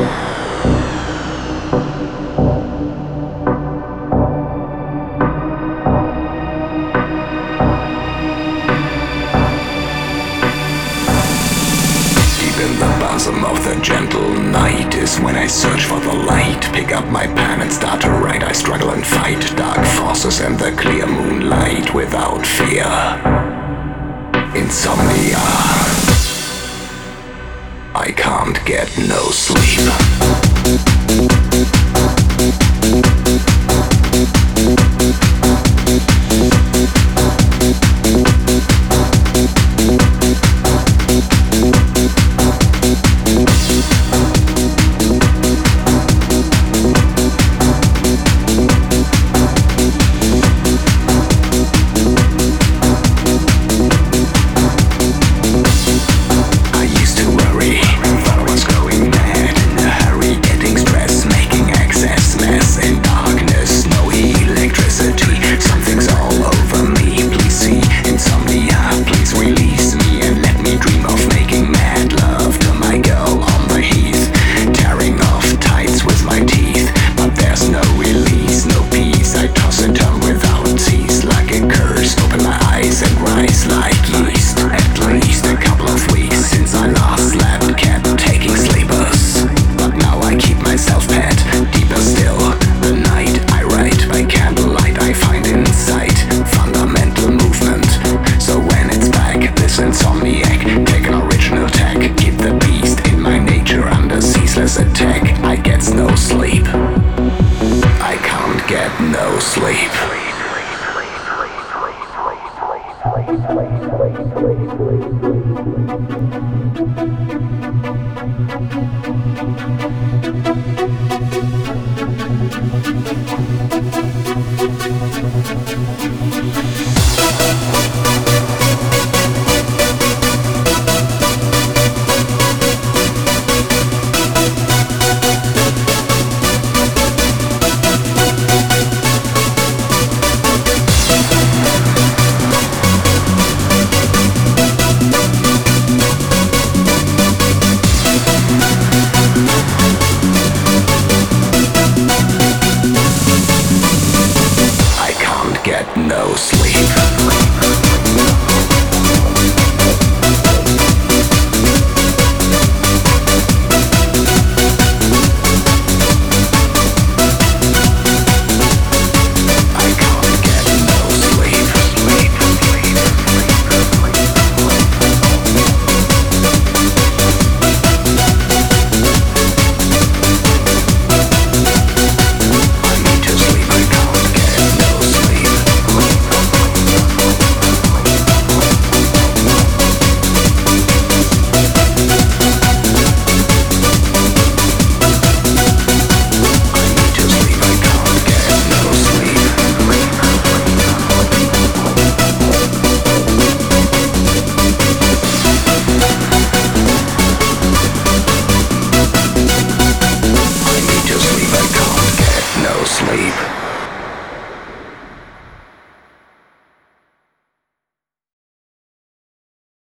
In the bosom of the gentle night is when I search for the light. Pick up my pen and start to write. I struggle and fight dark forces in the clear moonlight without fear. Insomnia. I can't get no sleep. Attack, I get no sleep. I can't get no sleep.